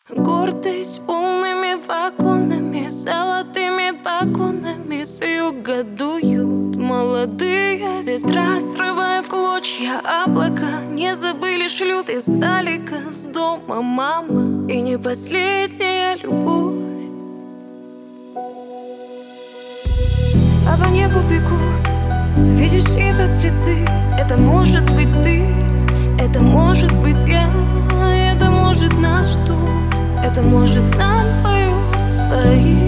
Гордость полными вагонами, золотыми погонами с юга дуют молодые ветра, срывая в клочья облака. Не забыли, шлют издалека с дома мама и не последняя любовь. А по небу бегут, видишь чьи-то следы. Это может быть ты, это может быть я, это может нас ждут, это может нам поют свои.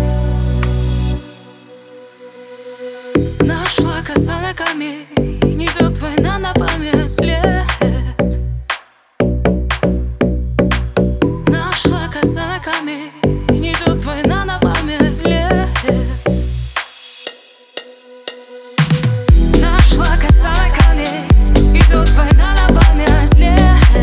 Нашла коса на камень, идет война на память лет. Нашла коса на камень, идет война на память лет. Нашла коса на камень, идет война на память лет.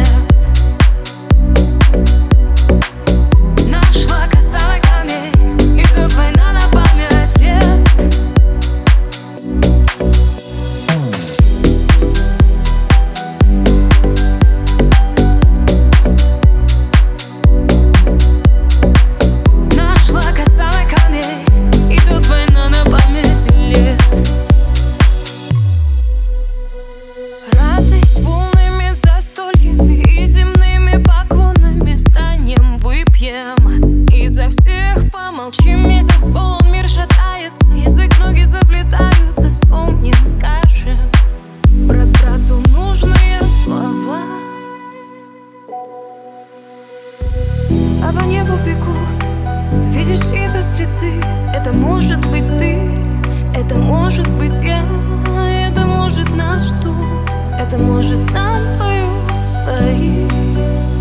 И за всех помолчим, месяц полон, мир шатается, язык, ноги заплетаются. Вспомним, скажем про брату нужные слова. А по небу бегут, видишь чьи-то следы. Это может быть ты, это может быть я, это может нас ждут, это может нам поют свои.